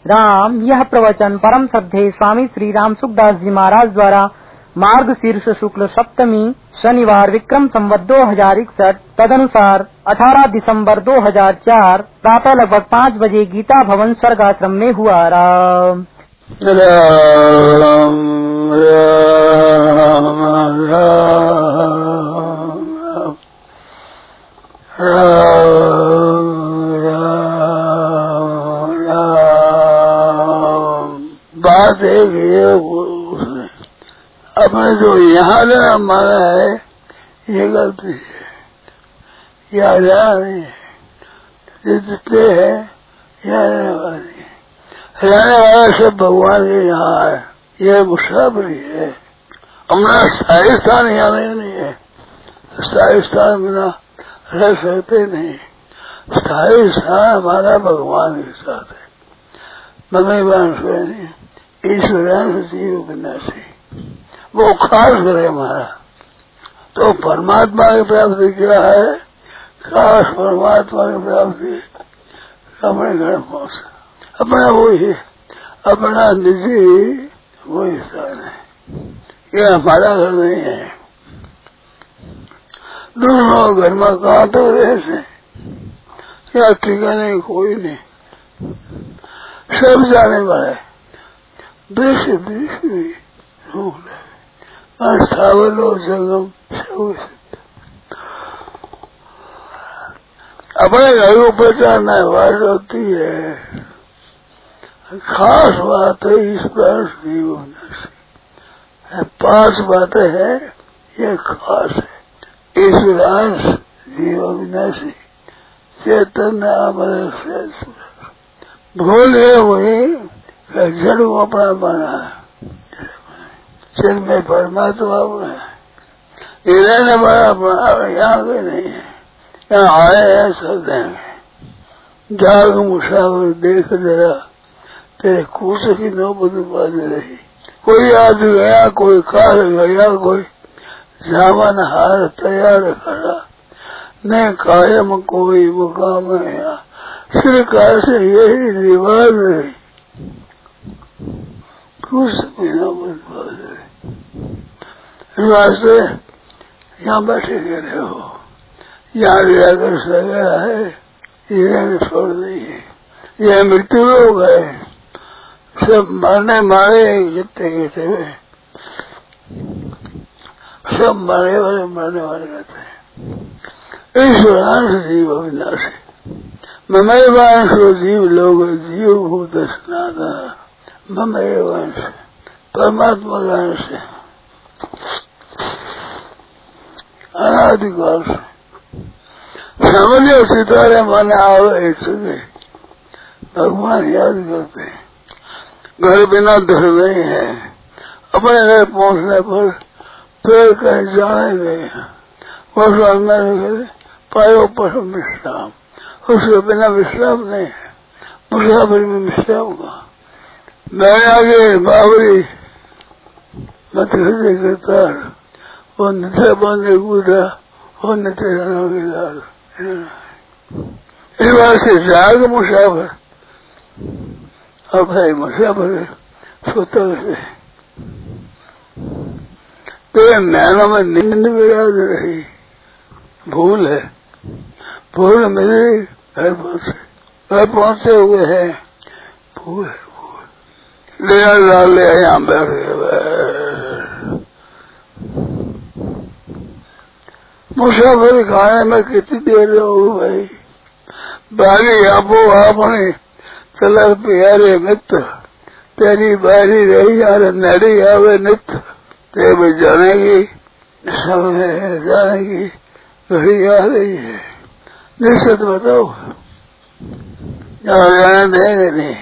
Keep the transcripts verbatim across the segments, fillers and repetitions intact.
राम। यह प्रवचन परम श्रद्धेय स्वामी श्री राम सुखदास जी महाराज द्वारा मार्ग शीर्ष शुक्ल सप्तमी शनिवार विक्रम संवत दो हजार इकसठ तदनुसार अठारह दिसंबर दो हजार चार प्रातः लगभग पाँच बजे गीता भवन स्वर्ग आश्रम में हुआ। राम राम राम राम राम राम। बात है कि उसने अपने जो यहाँ रहना माना है ये गलती है, यहाँ रहना नहीं है। जितने हैं यहाँ रहने वाले रहने वाला सब भगवान के यहाँ है, ये मुसाफरी है। हमारा स्थायी स्थान यहाँ में नहीं है, स्थायी स्थान बिना रह सकते नहीं। स्थायी स्थान हमारा भगवान के साथ है। भगवान से ईश्वरान जीव विनाशी वो खास करे हमारा। तो परमात्मा की प्राप्ति क्या है? खास परमात्मा की प्राप्ति अपने घर पहुंच, अपना वही अपना निजी वही स्थान है। ये हमारा घर नहीं है। दोनों घर में कहाँ तक रहे से क्या ठिकाने कोई नहीं, सब जाने वाले देश देश भी रूप है। स्थावलो जगम सब अपने घर को पहचानना बात होती है। खास बात है ईश्वर जीवन से, पांच बातें हैं ये खास है। ईश्वरांश जीव विनाशी चैतन्य अमर भूल है वही जड़ को अपना बना है। सिर में परमात्मा ये रहने वाला यहाँ के नहीं है, यहाँ आए हैं सब देंगे। जाग मुसाफिर देख जरा तेरे कूच की नौबत बाज रही। कोई आज गया, कोई काल गया, कोई जामन हार तैयार खड़ा, न कायम कोई मुकाम है यहाँ। सिर का से यही रिवाज है, कुछ भी नौबत बाज रही। वास्ते यहाँ बैठे गए हो, यहाँ जाकर सगा है, ये छोड़ दी है, ये मृत्यु हो गए। सब मरने मारे जितने के थे वे सब मरने वाले मरने वाले रहते हैं। ईश्वरांश जीव अविनाशी ममय वंश जीव लोग जीव भूत स्नातन ममय वंश परमात्मा का अंश है, अनादिकाल से। समझो सितारे माने आवे सके भगवान याद करते हैं। घर बिना धर नहीं है, अपने घर पहुंचने पर फिर कहीं जाने गए पायो पर विश्राम, उसके बिना विश्राम नहीं है। मुसाफिर में विश्राम का मैं आगे बाबरी मत हृदय करता वो नित्य बंदे कूदा वो नित्य रणों की लाल। इस बात से जाग मुसाफिर अब है मुसाफिर स्वतः से तेरे नैनों में नींद विराज रही। भूल है, भूल मेरे घर पहुंचे घर पहुंचे हुए है। भूल है भूल ले ला ले यहाँ बैठे मुसाफिर खाने में कितनी देर हो भाई। बारी आपो आपने चला प्यारे मित्र तेरी बारी रही यार नड़ी आवे नित्य ते भी जानेगी सब जानेगी घड़ी आ रही है। निश्चित बताओ जाने देंगे नहीं,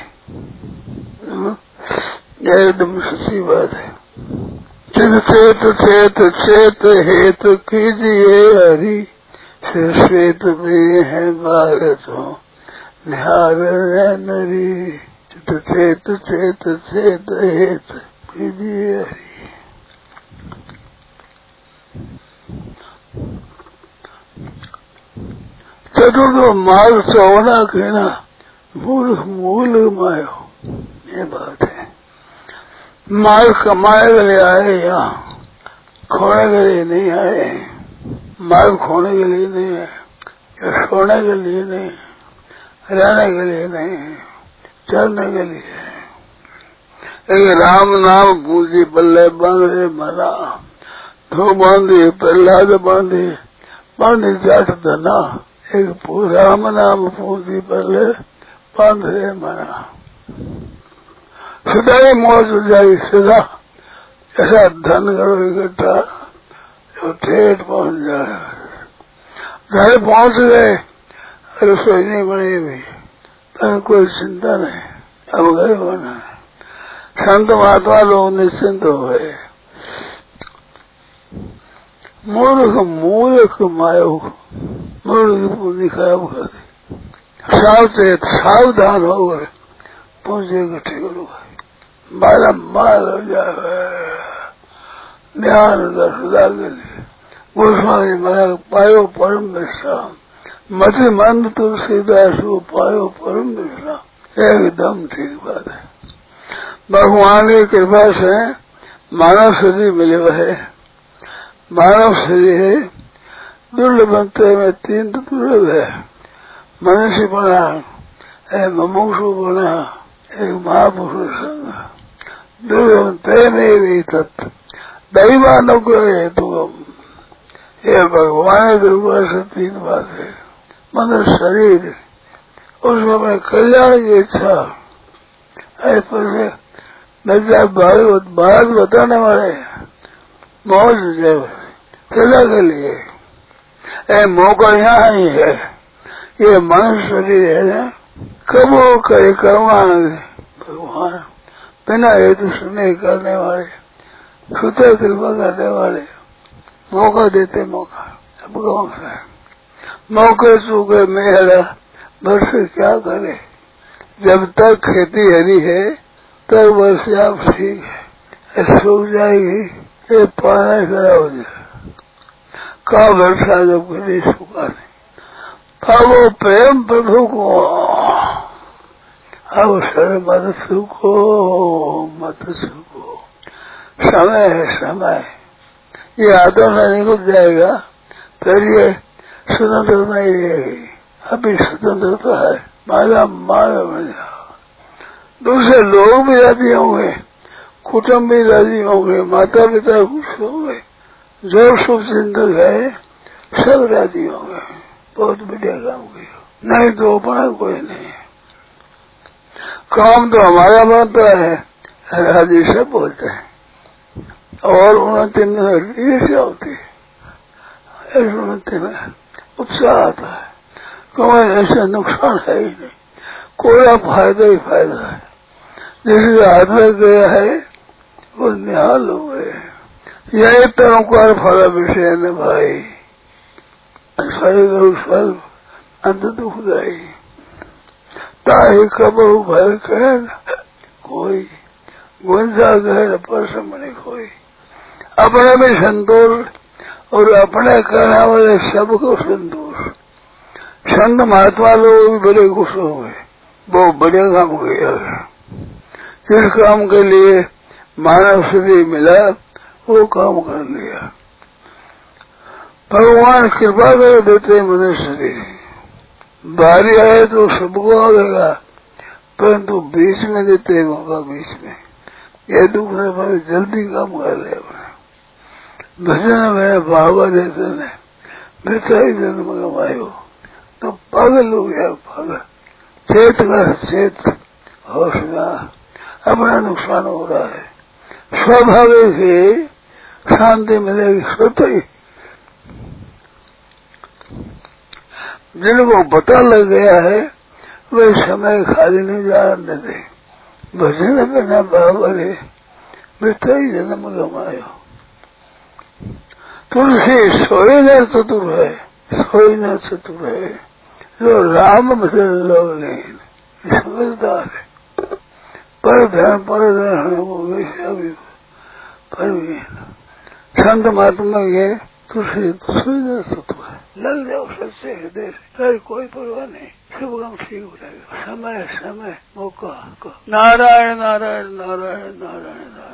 एकदम सच्ची बात है। चित चेत चेत चेत हेत कीजिए हरि श्वेत में है भारत हो निहार नरी। चित चेत चेत चेत हेत कीजिए हरि। चतुर्थ मार्ग चौना कहना मूल मूल मायो ये बात है। माल कमाने के लिए आए, यहाँ खोने के लिए नहीं आए। माल खोने के लिए नहीं है, या सोने के लिए नहीं, रहने के लिए नहीं, चलने के लिए। एक राम नाम पूंजी बल्ले बांधे मना, धो बांधी प्रहलाद बांधी, बांधी जाट धना। एक राम नाम पूंजी बल्ले बांधे मना, सदा ही मौज हो जाएगी। सदा ऐसा धन करो इकट्ठा जो ठेठ पहुंच जाए। घर पहुंच गए, रसोई नहीं बनी हुई, पर कोई चिंता नहीं, अब गए होना। संत महात्मा लोग निश्चिंत हो गए। मूर्ख मूर्ख मायो, मूर्ख पूंजी खराब कर दी। सावचेत सावधान हो गए, पूंजी इकट्ठी करो, माला माल हो जाए। ध्यान सदा के लिए गोस्वामी महाराज पायो परम विश्राम, मति मंद तुलसीदास को पायो परम विश्राम। एकदम ठीक बात है। भगवान की कृपा से मानव शरीर मिले हुए है। मानव शरीर है दुर्लभ बनते में तीन तो दुर्लभ है। मनुष्य बना, एक मुमुक्षु बना, एक महापुरुष संग। दुर्लभ तय नहीं भी तत्व दैवान अनुग्रह तुम। ये भगवान की कृपा से तीन बात है। मनुष्य शरीर, उसमें अपने कल्याण की इच्छा, ऐसे भागवत बात बताने वाले मौज जब सदा के लिए। ए मौका यहाँ ही है। ये मनुष्य शरीर है ना, कब वो करे कर्मा भगवान बिना हेतु सुने करने वाले, सुते कृपा करने वाले, मौका देते मौका। अब कौन है मौके चूके मेरा वर्ष क्या करे। जब तक खेती हरी है तब वर्ष आप ठीक है, सूख जाएगी ये पानी खड़ा हो जाए। का वर्षा जब कभी सूखा नहीं। पावो प्रेम प्रभु को, अवसर मत सूखो मत सूखो। समय है समय, ये हाथों से निकल जाएगा फिर ये स्वतंत्रता नहीं रहेगी। अभी स्वतंत्रता है, माला माला बन जाओ। दूसरे लोग भी राजी होंगे, कुटुंब भी राजी होंगे, माता पिता खुश होंगे, जो शुभ चिंतक है सब राजी होंगे। बहुत बढ़िया काम किया, नहीं तो अपना कोई नहीं। काम तो हमारा बनता है, राजी से बोलते हैं। और उन्नति में ईर्ष्या होती है, इस उन्नति में उत्साह आता है। कोई ऐसा नुकसान है ही नहीं, कोई फायदा ही फायदा है। जिसके हाथ में गया है वो निहाल हो गए। यही तरह कर फल विषय न भाई, फल अंत दुखदायी। ताही कबहु भय कर कोई, गुंजा गहर पर समझे कोई। अपने में संतोष और अपने करने वाले सबको संतोष। संत महात्मा लोग भी बड़े खुश हो गए, बहुत बढ़िया काम किया। जिस काम के लिए मानव शरीर मिला वो काम कर लिया। भगवान कृपा कर देते मनुष्य शरीर। बारी आए तो सबको आएगा, परंतु बीच में देते मौका। बीच में ये दुख है भाई, जल्दी काम कर ले। भजन में बाबा देते ने बेचारी जन्म कमायो तो पागल हो गया। पागल चेत कर चेत, होश में अपना नुकसान हो रहा है। स्वाभाविक से शांति मिलेगी स्वतः ही। जिनको पता लग गया है वे समय खाली नहीं जाने देते। भजन में न बाबरे बेचारी जन्म कमायो। तुलसी सोई न चतुर है, सोई न चतुर है, जो राम भजन लोग नहीं समझदार है। पर ध्यान पर ध्यान वो वैसा भी पर भी संत महात्मा के तुलसी सोई न चतुर है। लग जाओ सच्चे हृदय से, फिर कोई परवाह नहीं, सब काम ठीक हो जाएगा। समय समय मौका नारायण नारायण नारायण नारायण नारायण।